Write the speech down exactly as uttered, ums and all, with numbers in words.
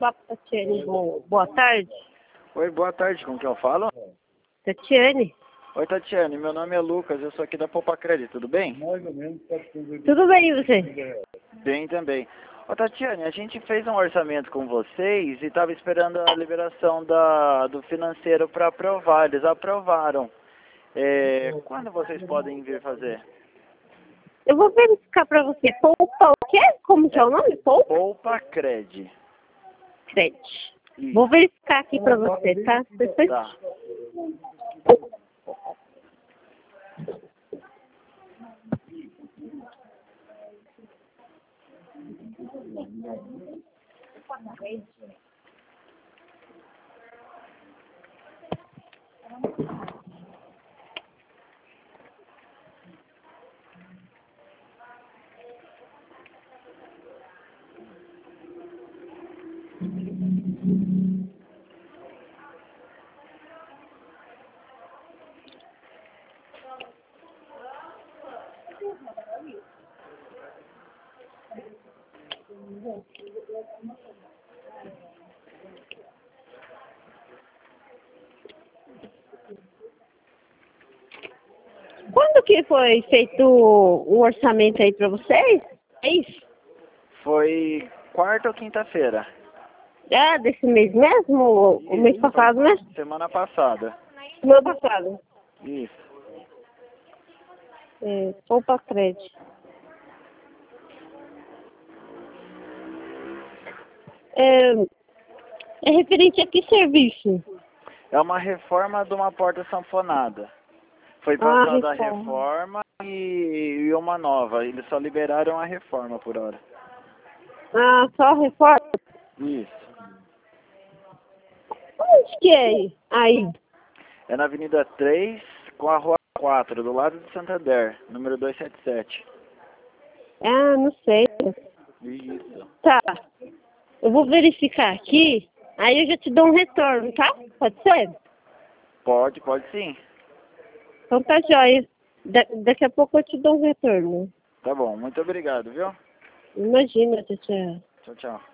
Papo Tatiane, bom, boa tarde. Oi, boa tarde, com quem eu falo? Tatiane. Oi, Tatiane, meu nome é Lucas, eu sou aqui da Poupa Crédito, tudo bem? Tudo bem, e você? Bem também. Ô, Tatiane, a gente fez um orçamento com vocês e estava esperando a liberação da, do financeiro para aprovar, eles aprovaram. É, quando vocês podem vir fazer? Eu vou verificar pra você. Poupa o quê? Como que é o nome? Poupa? Poupa Cred. Cred. Isso. Vou verificar aqui pra você, tá? Depois... Tá. Quando que foi feito o orçamento aí pra vocês? É isso? Foi quarta ou quinta-feira? Ah, desse mês mesmo? O mês passado, né? Semana passada. Semana passada. Isso. É, Poupa Cred. É, é referente a que serviço? É uma reforma de uma porta sanfonada. Foi Ah, passada a reforma. reforma e, e uma nova. Eles só liberaram a reforma por hora. Ah, só reforma? Isso. Onde que é aí? Aí. É na Avenida três com a Rua quatro, do lado de Santander, número duzentos e setenta e sete. Ah, não sei. Isso. Tá. Eu vou verificar aqui, aí eu já te dou um retorno, tá? Pode ser? Pode, pode sim. Então tá jóia. Da daqui a pouco eu te dou um retorno. Tá bom, muito obrigado, viu? Imagina, Tatiana. Tchau, tchau.